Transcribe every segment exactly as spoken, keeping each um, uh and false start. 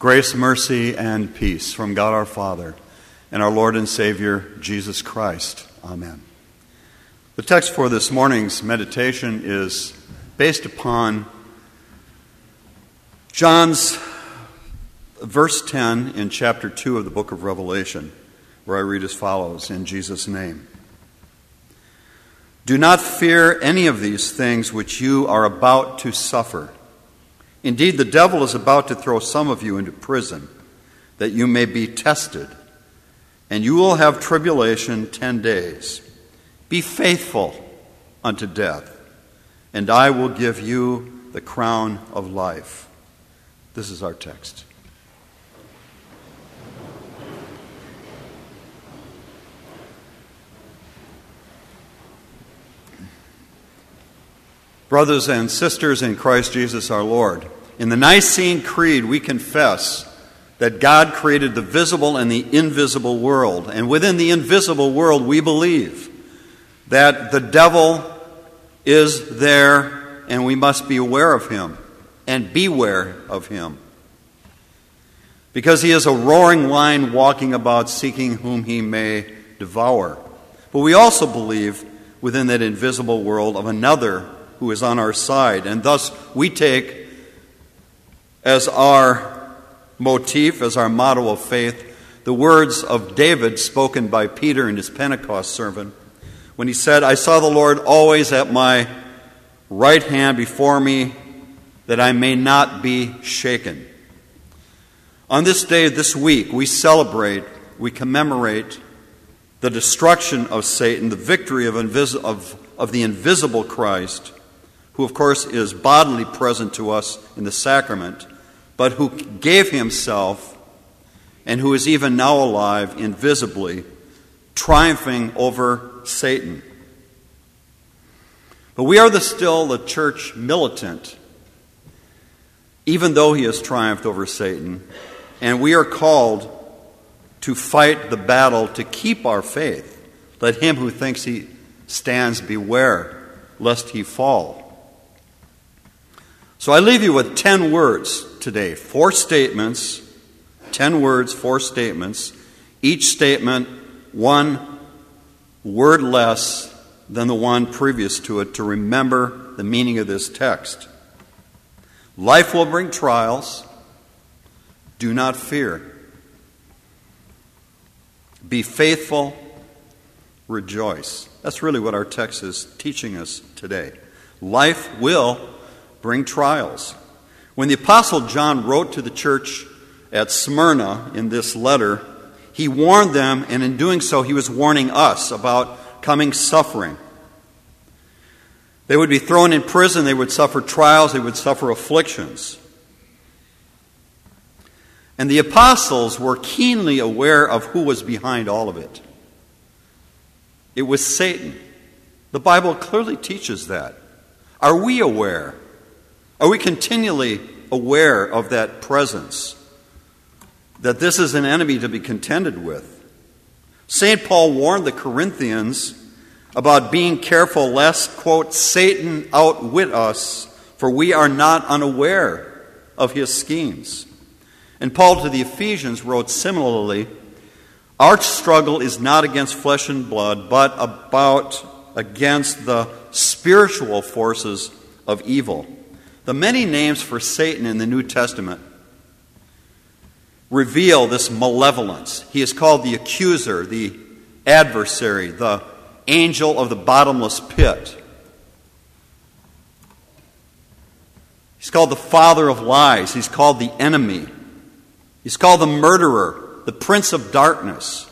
Grace, mercy, and peace from God our Father and our Lord and Savior, Jesus Christ. Amen. The text for this morning's meditation is based upon John's verse ten in chapter two of the book of Revelation, where I read as follows, in Jesus' name. Do not fear any of these things which you are about to suffer. Indeed, the devil is about to throw some of you into prison, that you may be tested, and you will have tribulation ten days. Be faithful unto death, and I will give you the crown of life. This is our text. Brothers and sisters in Christ Jesus our Lord, in the Nicene Creed we confess that God created the visible and the invisible world. And within the invisible world we believe that the devil is there and we must be aware of him and beware of him. Because he is a roaring lion walking about seeking whom he may devour. But we also believe within that invisible world of another who is on our side. And thus we take as our motif, as our motto of faith, the words of David spoken by Peter in his Pentecost sermon when he said, I saw the Lord always at my right hand before me, that I may not be shaken. On this day, this week, we celebrate, we commemorate the destruction of Satan, the victory of, invis- of, of the invisible Christ, who of course is bodily present to us in the sacrament, but who gave himself and who is even now alive invisibly, triumphing over Satan. But we are the, still the church militant, even though he has triumphed over Satan, and we are called to fight the battle to keep our faith. Let him who thinks he stands beware, lest he fall. So I leave you with ten words today, four statements, ten words, four statements, each statement one word less than the one previous to it, to remember the meaning of this text. Life will bring trials. Do not fear. Be faithful. Rejoice. That's really what our text is teaching us today. Life will bring trials. When the Apostle John wrote to the church at Smyrna in this letter, he warned them, and in doing so he was warning us about coming suffering. They would be thrown in prison, they would suffer trials, they would suffer afflictions. And the apostles were keenly aware of who was behind all of it. It was Satan. The Bible clearly teaches that. Are we aware? Are we continually aware of that presence? That this is an enemy to be contended with? Saint Paul warned the Corinthians about being careful lest, quote, Satan outwit us, for we are not unaware of his schemes. And Paul to the Ephesians wrote similarly, our struggle is not against flesh and blood, but about against the spiritual forces of evil. The many names for Satan in the New Testament reveal this malevolence. He is called the accuser, the adversary, the angel of the bottomless pit. He's called the father of lies. He's called the enemy. He's called the murderer, the prince of darkness.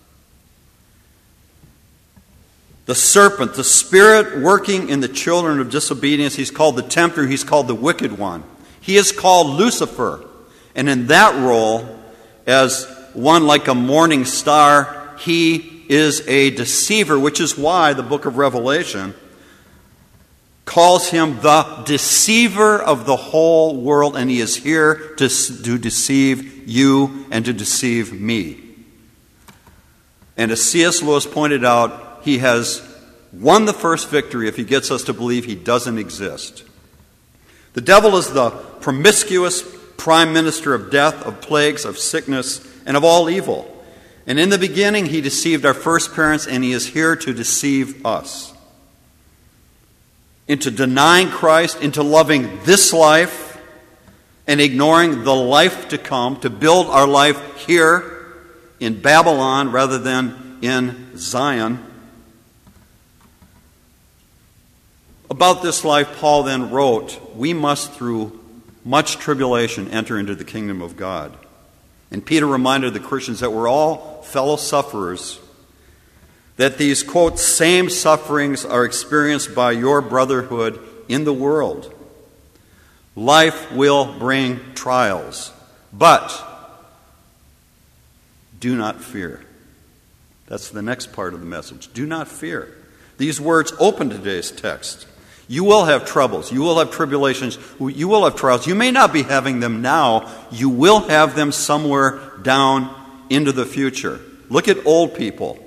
The serpent, the spirit working in the children of disobedience. He's called the tempter. He's called the wicked one. He is called Lucifer. And in that role, as one like a morning star, he is a deceiver, which is why the book of Revelation calls him the deceiver of the whole world, and he is here to, to deceive you and to deceive me. And as C S Lewis pointed out, he has won the first victory if he gets us to believe he doesn't exist. The devil is the promiscuous prime minister of death, of plagues, of sickness, and of all evil. And in the beginning he deceived our first parents, and he is here to deceive us. Into denying Christ, into loving this life, and ignoring the life to come, to build our life here in Babylon rather than in Zion. About this life, Paul then wrote, we must through much tribulation enter into the kingdom of God. And Peter reminded the Christians that we're all fellow sufferers, that these, quote, same sufferings are experienced by your brotherhood in the world. Life will bring trials, but do not fear. That's the next part of the message. Do not fear. These words open today's text. You will have troubles. You will have tribulations. You will have trials. You may not be having them now. You will have them somewhere down into the future. Look at old people.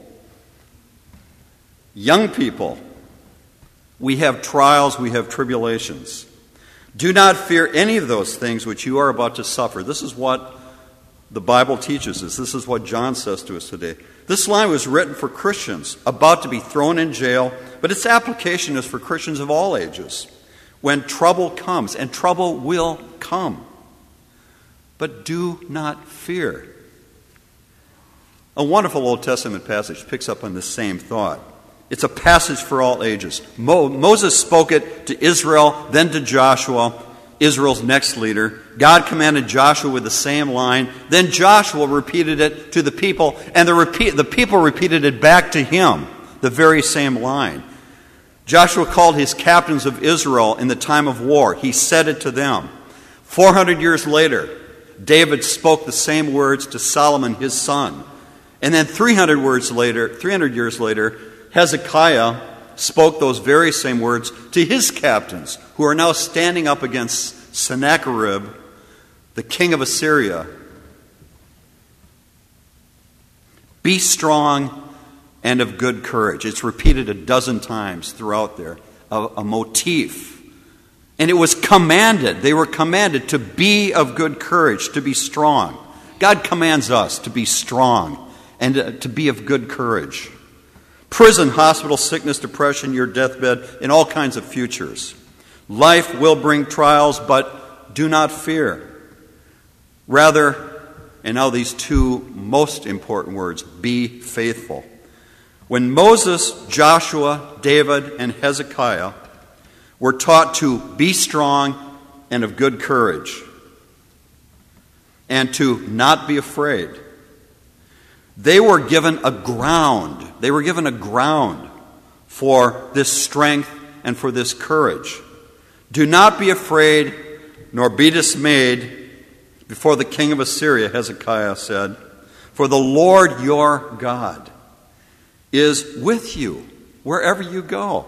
Young people. We have trials. We have tribulations. Do not fear any of those things which you are about to suffer. This is what the Bible teaches us. This is what John says to us today. This line was written for Christians about to be thrown in jail, but its application is for Christians of all ages. When trouble comes, and trouble will come, but do not fear. A wonderful Old Testament passage picks up on the same thought. It's a passage for all ages. Mo- Moses spoke it to Israel, then to Joshua, Israel's next leader. God commanded Joshua with the same line. Then Joshua repeated it to the people, and the, repeat, the people repeated it back to him, the very same line. Joshua called his captains of Israel in the time of war. He said it to them. four hundred years later, David spoke the same words to Solomon, his son. And then three hundred words later, three hundred years later, Hezekiah spoke those very same words to his captains, who are now standing up against Sennacherib, the king of Assyria. Be strong and of good courage. It's repeated a dozen times throughout there, a, a motif. And it was commanded, they were commanded to be of good courage, to be strong. God commands us to be strong and to, to be of good courage. Prison, hospital, sickness, depression, your deathbed, and all kinds of futures. Life will bring trials, but do not fear. Rather, and now these two most important words, be faithful. When Moses, Joshua, David, and Hezekiah were taught to be strong and of good courage, and to not be afraid, they were given a ground. They were given a ground for this strength and for this courage. Do not be afraid, nor be dismayed before the king of Assyria, Hezekiah said, for the Lord your God is with you wherever you go.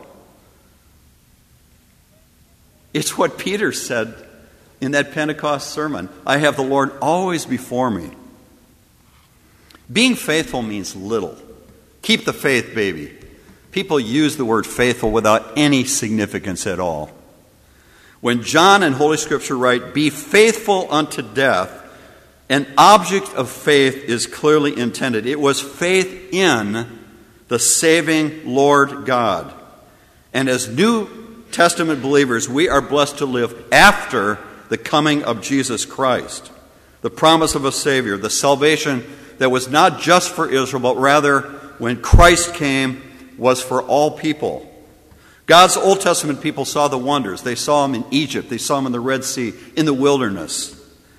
It's what Peter said in that Pentecost sermon. I have the Lord always before me. Being faithful means little. Keep the faith, baby. People use the word faithful without any significance at all. When John in Holy Scripture write, be faithful unto death, an object of faith is clearly intended. It was faith in the saving Lord God. And as New Testament believers, we are blessed to live after the coming of Jesus Christ. The promise of a Savior, the salvation that was not just for Israel, but rather, when Christ came, was for all people. God's Old Testament people saw the wonders. They saw them in Egypt. They saw them in the Red Sea, in the wilderness.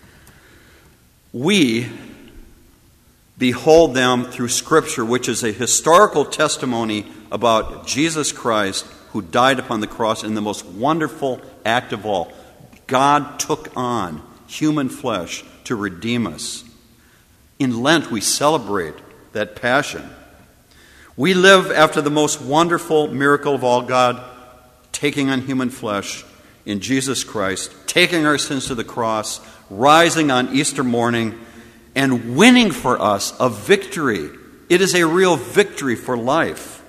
We behold them through Scripture, which is a historical testimony about Jesus Christ, who died upon the cross in the most wonderful act of all. God took on human flesh to redeem us. In Lent, we celebrate that passion. We live after the most wonderful miracle of all, God taking on human flesh in Jesus Christ, taking our sins to the cross, rising on Easter morning, and winning for us a victory. It is a real victory for life.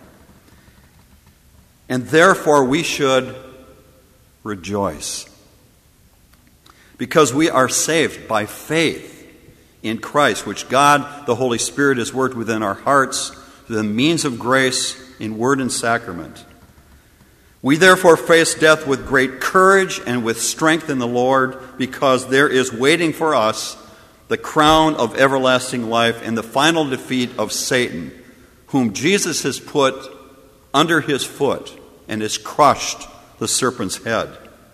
And therefore we should rejoice. because we are saved by faith in Christ, which God, the Holy Spirit, has worked within our hearts through the means of grace in word and sacrament. We therefore face death with great courage and with strength in the Lord, because there is waiting for us the crown of everlasting life and the final defeat of Satan, whom Jesus has put under his foot and has crushed the serpent's head.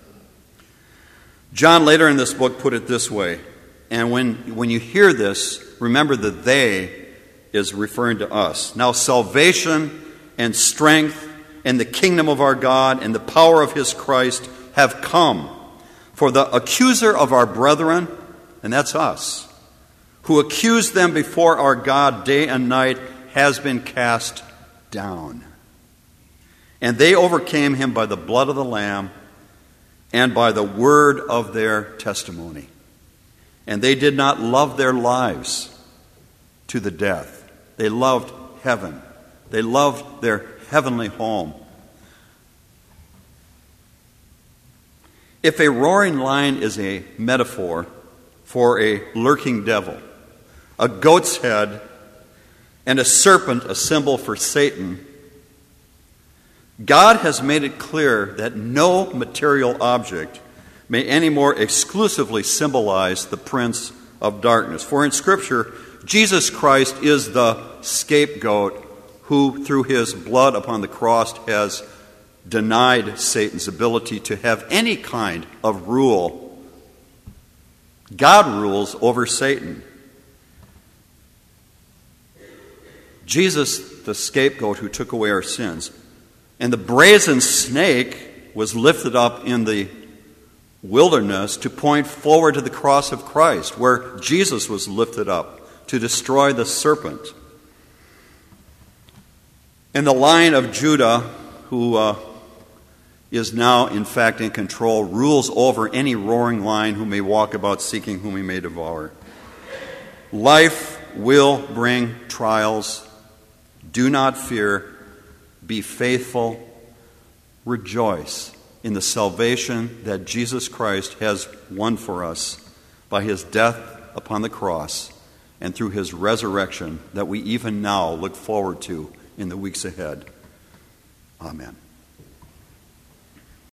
John later in this book put it this way, and when, when you hear this, remember that they is referring to us. Now salvation and strength and the kingdom of our God and the power of his Christ have come. For the accuser of our brethren, and that's us, who accused them before our God day and night, has been cast down. And they overcame him by the blood of the Lamb and by the word of their testimony. And they did not love their lives to the death. They loved heaven. They loved their heavenly home. If a roaring lion is a metaphor for a lurking devil, a goat's head and a serpent a symbol for Satan, God has made it clear that no material object may any more exclusively symbolize the prince of darkness. For in Scripture, Jesus Christ is the scapegoat who, through his blood upon the cross, has denied Satan's ability to have any kind of rule. God rules over Satan. Jesus, the scapegoat who took away our sins, and the brazen snake was lifted up in the wilderness to point forward to the cross of Christ, where Jesus was lifted up to destroy the serpent. And the Lion of Judah, who uh, is now in fact in control, rules over any roaring lion who may walk about seeking whom he may devour. Life will bring trials. Do not fear. Be faithful. Rejoice in the salvation that Jesus Christ has won for us by his death upon the cross and through his resurrection that we even now look forward to in the weeks ahead. Amen.